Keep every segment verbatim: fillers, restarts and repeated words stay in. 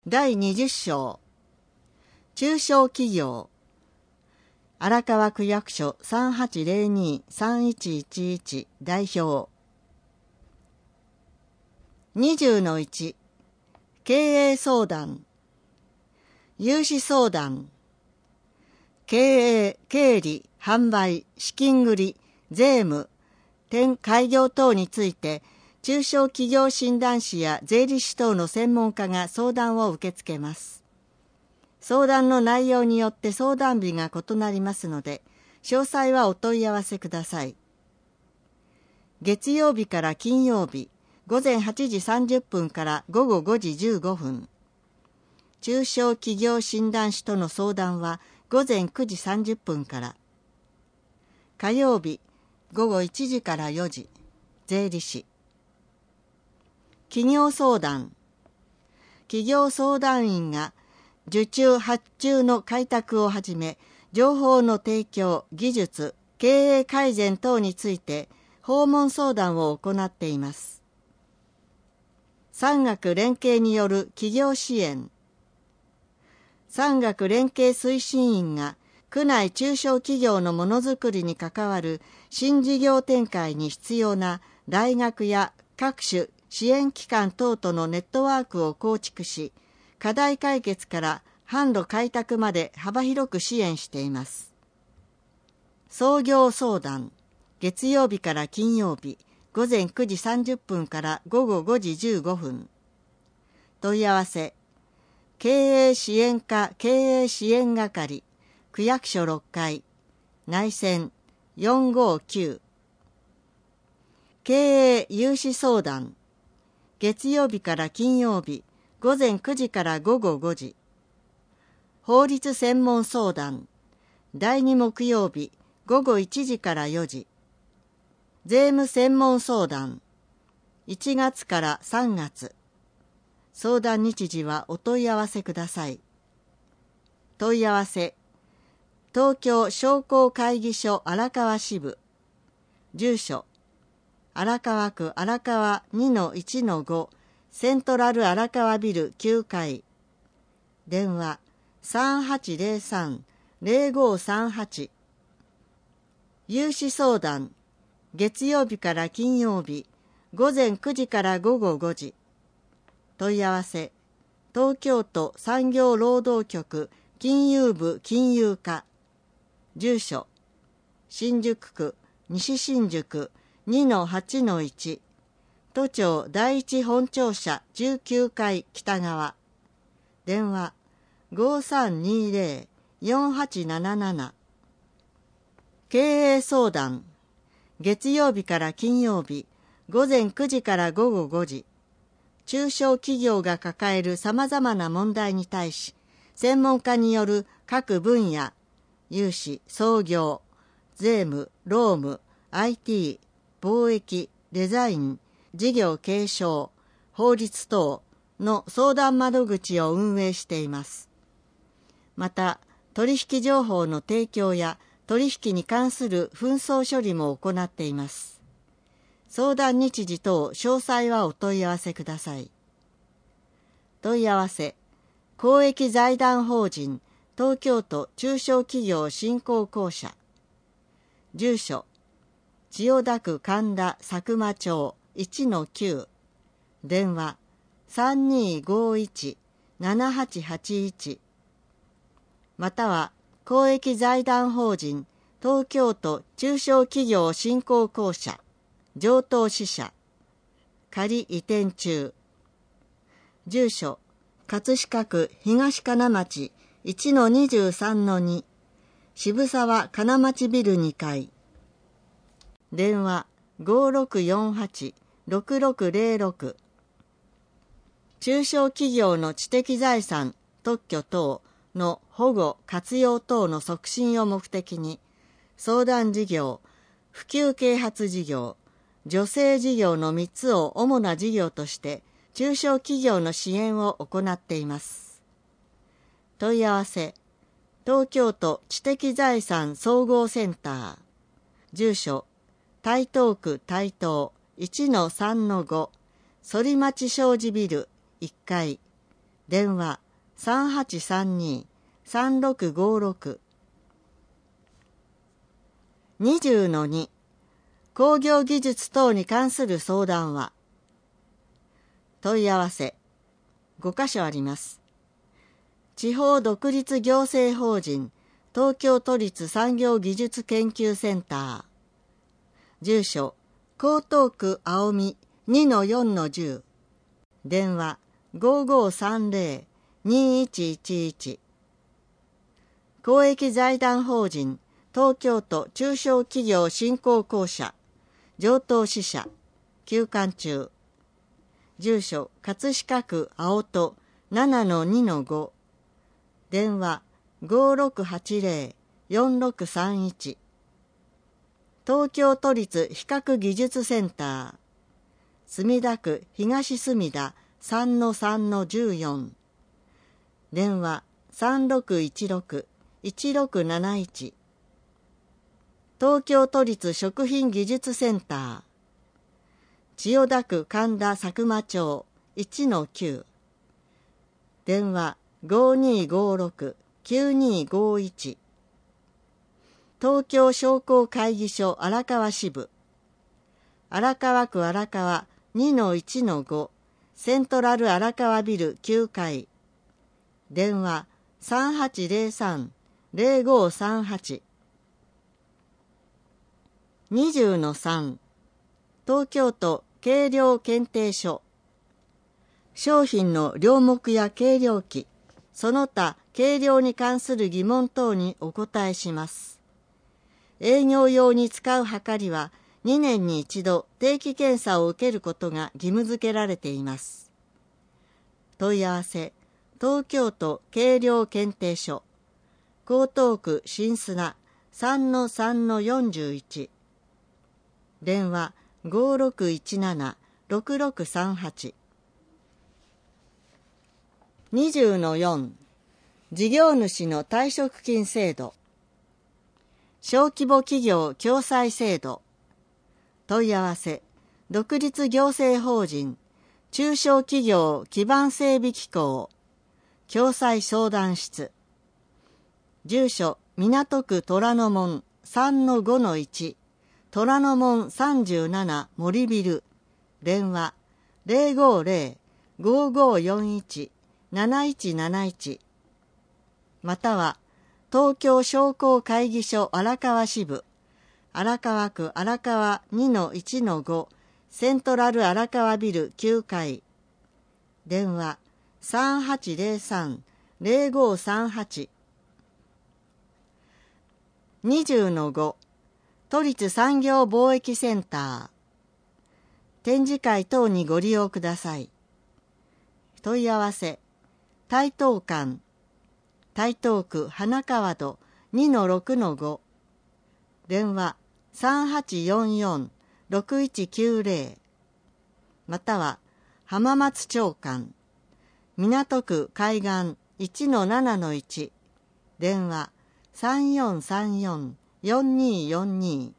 だいにじゅっ章中小企業荒川区役所 さんはちゼロに さんいちいちいち 代表 にじゅうのいち 経営相談融資相談経営、経理、販売、資金繰り、税務、転開業等について中小企業診断士や税理士等の専門家が相談を受け付けます。相談の内容によって相談日が異なりますので、詳細はお問い合わせください。月曜日から金曜日、午前はちじさんじゅっぷんから午後ごじじゅうごふん。中小企業診断士との相談は午前くじさんじゅっぷんから。火曜日、午後いちじからよじ、税理士。企業相談。企業相談員が受注発注の開拓をはじめ、情報の提供、技術、経営改善等について訪問相談を行っています。産学連携による企業支援。産学連携推進員が区内中小企業のものづくりに関わる新事業展開に必要な大学や各種支援機関等とのネットワークを構築し、課題解決から販路開拓まで幅広く支援しています。創業相談、月曜日から金曜日、午前くじさんじゅっぷんから午後ごじじゅうごふん。問い合わせ、経営支援課経営支援係、区役所ろっかい、内線よんごきゅう。経営融資相談、月曜日から金曜日、午前くじから午後ごじ。法律専門相談、だいに木曜日、午後いちじからよじ。税務専門相談、いちがつからさんがつ。相談日時はお問い合わせください。問い合わせ、東京商工会議所荒川支部。住所、荒川区荒川 にのいちのご セントラル荒川ビルきゅうかい。電話さんはちゼロさん ゼロごさんはち。融資相談、月曜日から金曜日、午前くじから午後ごじ。問い合わせ、東京都産業労働局金融部金融課。住所、新宿区西新宿 にのはちのいち。都庁第一本庁舎じゅうきゅうかい北側。電話ごさんにゼロ よんはちなななな。経営相談、月曜日から金曜日、午前くじから午後ごじ。中小企業が抱えるさまざまな問題に対し、専門家による各分野、融資、創業、税務、労務、アイティー、貿易、デザイン、事業継承、法律等の相談窓口を運営しています。また、取引情報の提供や取引に関する紛争処理も行っています。相談日時等詳細はお問い合わせください。問い合わせ、公益財団法人東京都中小企業振興公社。住所、千代田区神田佐久間町 いちのきゅう。電話さんにごいち ななはちはちいち。または公益財団法人東京都中小企業振興公社上東支社仮移転中。住所、葛飾区東金町 いちのにじゅうさんのに。渋沢金町ビルにかい。電話ごろくよんはち ろくろくゼロろく。中小企業の知的財産特許等の保護活用等の促進を目的に、相談事業、普及啓発事業、助成事業のみっつを主な事業として中小企業の支援を行っています。問い合わせ、東京都知的財産総合センター。住所、台東区台東 いちのさんのご、反町商事ビルいっかい。 電話 さんはちさんに さんろくごろく。にじゅうのに 工業技術等に関する相談は、問い合わせごかしょあります。地方独立行政法人東京都立産業技術研究センター、住所江東区青海 にのよんのじゅう、電話 ごごさんぜろ にいちいちいち。公益財団法人東京都中小企業振興公社城東支社休館中、住所葛飾区青戸 ななのにのご、電話 ごろくはちぜろ よんろくさんいち。東京都立比較技術センター、墨田区東墨田 さんのさんのじゅうよん、電話 さんろくいちろく いちろくなないち。東京都立食品技術センター、千代田区神田佐久間町 いちのきゅう、電話 ごにごろく きゅうにごいち。東京商工会議所荒川支部、荒川区荒川 にのいちのご、セントラル荒川ビルきゅうかい、電話 さんはちぜろさん ぜろごさんはち。にじゅうのさん 東京都計量検定所、商品の量目や計量器、その他計量に関する疑問等にお答えします。営業用に使うはかりはにねんに一度定期検査を受けることが義務付けられています。問い合わせ東京都計量検定所、江東区新砂 さんのさんのよんじゅういち、電話 ごろくいちなな ろくろくさんはち。にじゅうのよん 事業主の退職金制度、小規模企業共済制度、問い合わせ独立行政法人中小企業基盤整備機構共済相談室、住所港区虎ノ門 さんのごのいち、虎ノ門さんじゅうなな森ビル、電話 ぜろごぜろ ごごよんいち なないちなないち、または東京商工会議所荒川支部、荒川区荒川 にのいちのご、セントラル荒川ビルきゅうかい、電話 さんはちぜろさん ぜろごさんはち。にじゅうのご 都立産業貿易センター、展示会等にご利用ください。問い合わせ台東館、台東区花川戸 にのろくのご、電話 さんはちよんよん ろくいちきゅうぜろ、または浜松町館、港区海岸 いちのななのいち、電話 さんよんさんよん よんによんに。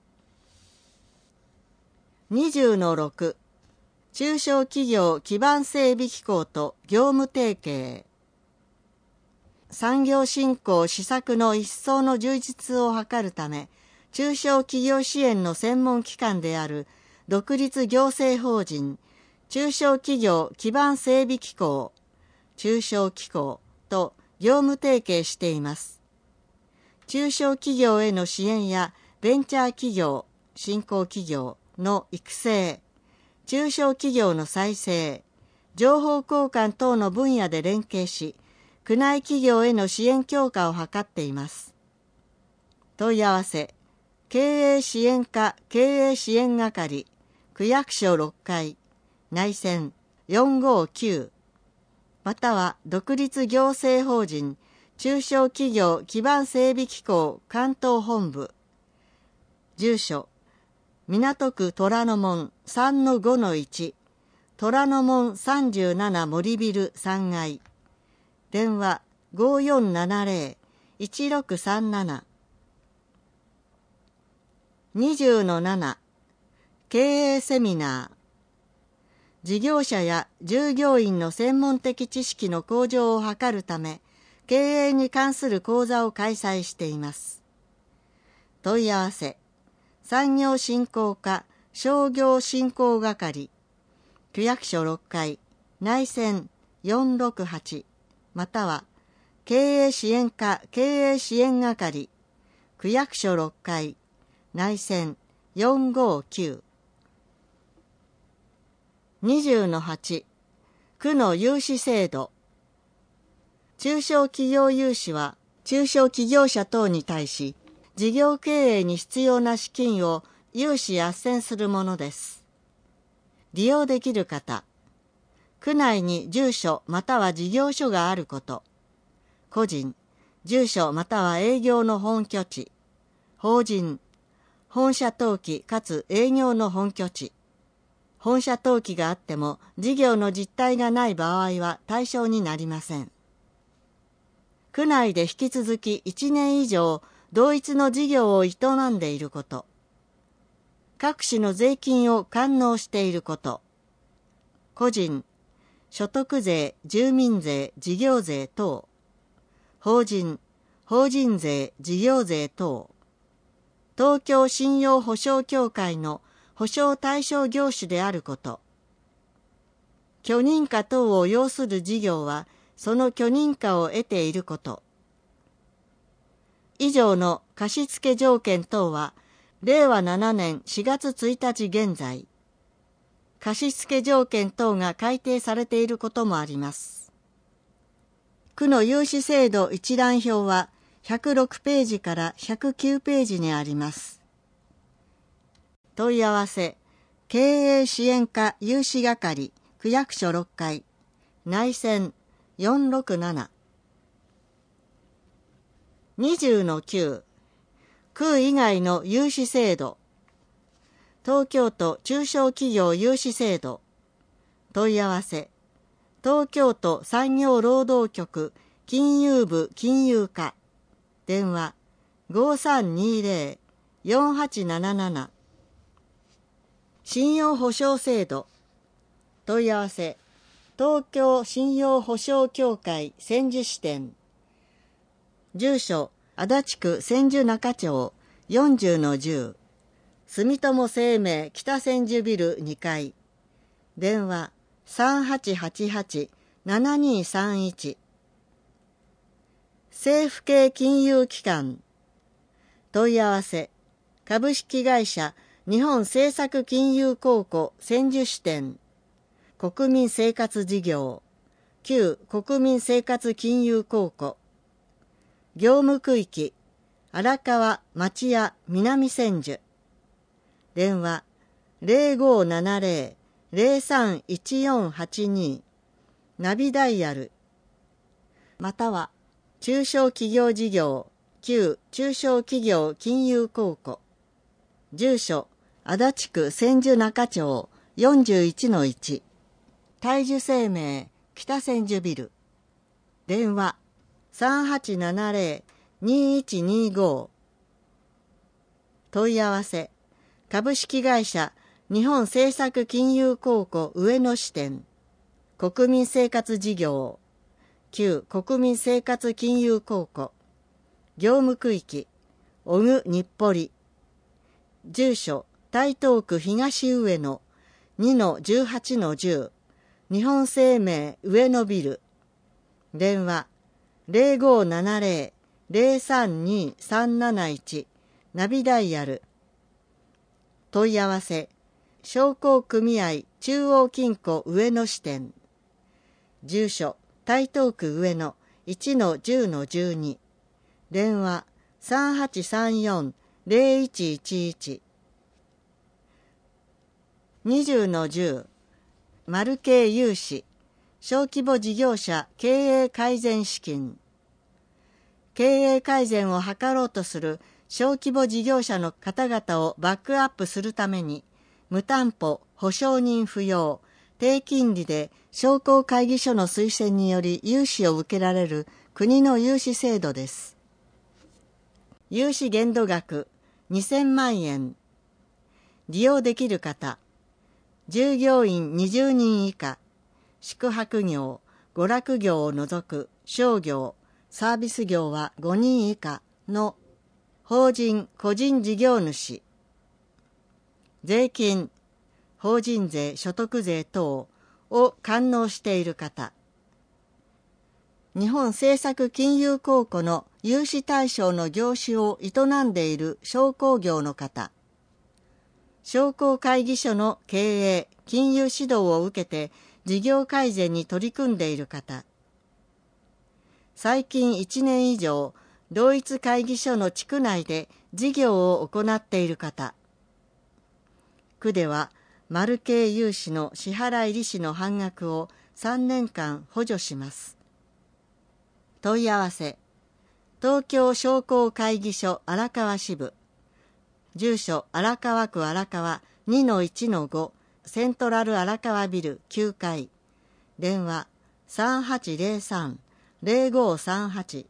にじゅうのろく 中小企業基盤整備機構と業務提携、産業振興施策の一層の充実を図るため、中小企業支援の専門機関である独立行政法人中小企業基盤整備機構中小機構と業務提携しています。中小企業への支援やベンチャー企業、新興企業の育成、中小企業の再生、情報交換等の分野で連携し、区内企業への支援強化を図っています。問い合わせ経営支援課経営支援係、区役所ろっかい、内線よんごきゅう、または独立行政法人中小企業基盤整備機構関東本部、住所港区虎ノ門 さんのごのいち、虎ノ門さんじゅうなな森ビルさんがい、電話 ごよんななぜろ いちろくさんなな。にじゅうのなな 経営セミナー、 事業者や従業員の専門的知識の向上を図るため、経営に関する講座を開催しています。問い合わせ、産業振興課商業振興係、区役所ろっかい、内線よんろくはち、または経営支援課経営支援係、区役所ろっかい、内線よんごきゅう。にじゅうのはち、区の融資制度。中小企業融資は、中小企業者等に対し、事業経営に必要な資金を融資斡旋するものです。利用できる方、区内に住所または事業所があること、個人、住所または営業の本拠地、法人、本社登記かつ営業の本拠地、本社登記があっても事業の実態がない場合は対象になりません。区内で引き続きいちねん以上同一の事業を営んでいること、各種の税金を完納していること、個人、所得税、住民税、事業税等、法人、法人税、事業税等、東京信用保証協会の保証対象業種であること、許認可等を要する事業はその許認可を得ていること。以上の貸付条件等は、れいわななねんしがつついたち現在、貸付条件等が改定されていることもあります。区の融資制度一覧表はひゃくろくページからひゃくきゅうページにあります。問い合わせ、経営支援課融資係、区役所ろっかい、内線よんろくなな。にじゅうのきゅう、区以外の融資制度。東京都中小企業融資制度。問い合わせ、東京都産業労働局金融部金融課。電話ごさんにぜろ よんはちなななな。信用保証制度。問い合わせ、東京信用保証協会千住支店。住所、足立区千住中町よんじゅうのじゅう。住友生命北千住ビルにかい。電話さんはちはちはち ななにさんいち。政府系金融機関。問い合わせ、株式会社日本政策金融公庫千住支店。国民生活事業。旧国民生活金融公庫。業務区域、荒川町屋南千住。電話ぜろごななぜろ ぜろさんいちよんはちに。ナビダイヤル。または、中小企業事業、旧中小企業金融公庫。住所、足立区千住中町よんじゅういちのいち。大樹生命北千住ビル。電話さんはちななぜろ にいちにご。問い合わせ、株式会社日本政策金融公庫上野支店。国民生活事業。旧国民生活金融公庫。業務区域、小久日暮里。住所、台東区東上野 にのじゅうはちのじゅう。日本生命上野ビル。電話ぜろごななぜろ ぜろさんにさんなないち。ナビダイヤル。問い合わせ、商工組合中央金庫上野支店。住所、台東区上野 いちのじゅうのじゅうに。電話さんはちさんよん ぜろいちいちいち。にじゅうのじゅう、マル系融資、小規模事業者経営改善資金。経営改善を図ろうとする小規模事業者の方々をバックアップするために、無担保、保証人不要、低金利で商工会議所の推薦により融資を受けられる国の融資制度です。融資限度額にせんまんえん。利用できる方、 従業員にじゅうにん以下、宿泊業、娯楽業を除く商業、サービス業はごにん以下の法人・個人事業主、税金、法人税、所得税等を完納している方、日本政策金融公庫の融資対象の業種を営んでいる商工業の方、商工会議所の経営、金融指導を受けて事業改善に取り組んでいる方、最近いちねん以上、同一会議所の地区内で事業を行っている方、区では、マル系融資の支払い利子の半額をさんねんかん補助します。問い合わせ、東京商工会議所荒川支部、住所荒川区荒川 にのいちのご セントラル荒川ビルきゅうかい、電話 さんはちゼロさん ゼロごさんはち。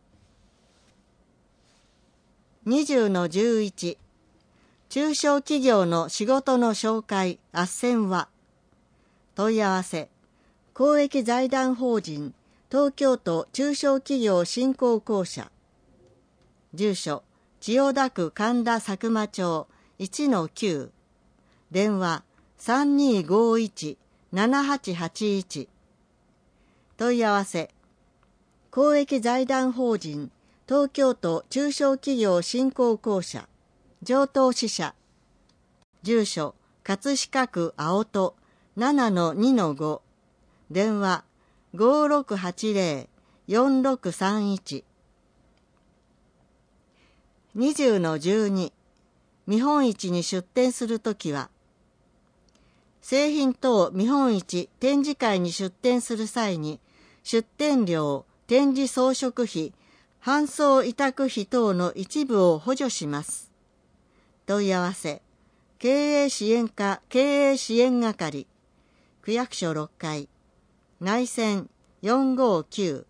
にじゅうのじゅういち、中小企業の仕事の紹介斡旋は、問い合わせ、公益財団法人東京都中小企業振興公社、住所千代田区神田佐久間町 いちのきゅう、電話 さんにーごーいち ななはちはちいち。問い合わせ、公益財団法人東京都中小企業振興公社上東支社、住所葛飾区青戸 ななのにのご、電話 ごーろくはちゼロ よんろくさんいち。 にじゅうのじゅうに、見本市に出展するときは、製品等見本市展示会に出展する際に、出展料、展示装飾費、搬送委託費等の一部を補助します。問い合わせ、経営支援課経営支援係、区役所ろっかい、内線よんごきゅ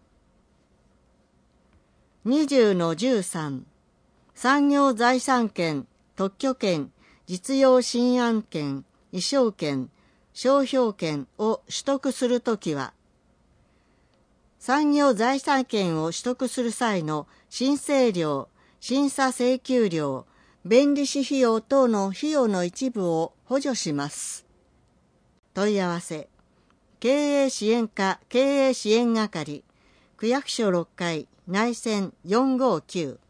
う。にじゅうのじゅうさん、産業財産権、特許権、実用新案権、意匠権、商標権を取得するときは、産業財産権を取得する際の申請料、審査請求料、弁理士費用等の費用の一部を補助します。問い合わせ、経営支援課経営支援係、区役所ろっかい、内線よんごきゅ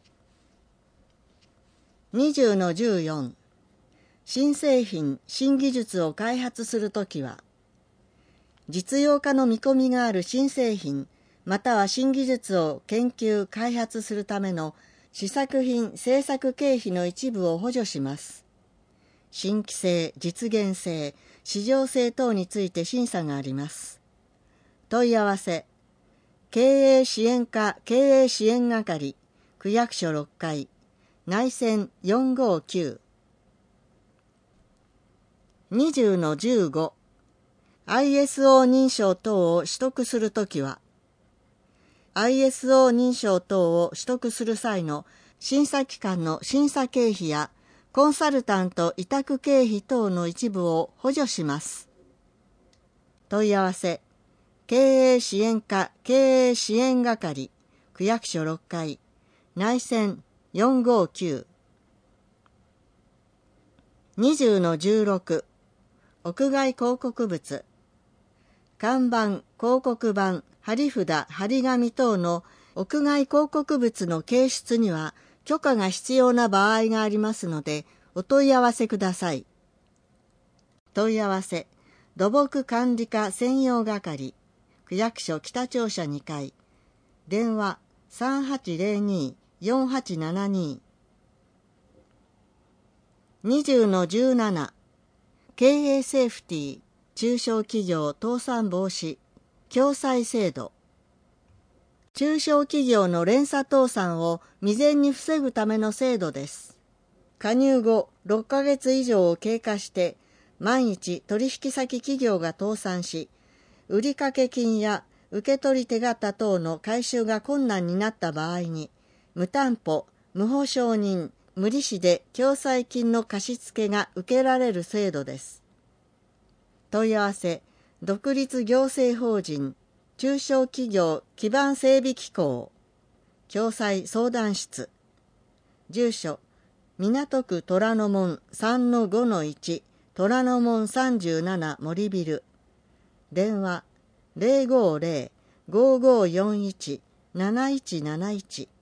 う。にじゅうのじゅうよん、新製品、新技術を開発するときは、実用化の見込みがある新製品、または新技術を研究・開発するための試作品製作経費の一部を補助します。新規性、実現性、市場性等について審査があります。問い合わせ、経営支援課経営支援係、区役所ろっかい、内線よんごきゅう。にじゅうのじゅうご、アイエスオー 認証等を取得するときは、アイエスオー 認証等を取得する際の審査機関の審査経費やコンサルタント委託経費等の一部を補助します。問い合わせ、経営支援課経営支援係、区役所ろっかい、内線よんごきゅう。にじゅうのじゅうろく、屋外広告物、看板、広告板、貼り札、貼り紙等の屋外広告物の掲出には許可が必要な場合がありますので、お問い合わせください。問い合わせ、土木管理課専用係、区役所北庁舎にかい、電話さんはちゼロに よんはちななに。にじゅうのじゅうなな、経営セーフティー、中小企業倒産防止、共済制度。中小企業の連鎖倒産を未然に防ぐための制度です。加入後ろっかげつ以上を経過して、万一取引先企業が倒産し、売掛金や受取手形等の回収が困難になった場合に、無担保、無保証人、無利子で共済金の貸し付けが受けられる制度です。 問い合わせ独立行政法人中小企業基盤整備機構共済相談室。住所港区虎ノ門 さんのごのいち 虎ノ門さんじゅうなな森ビル。電話 ゼロごゼロ ごーごーよんいち なないちなないち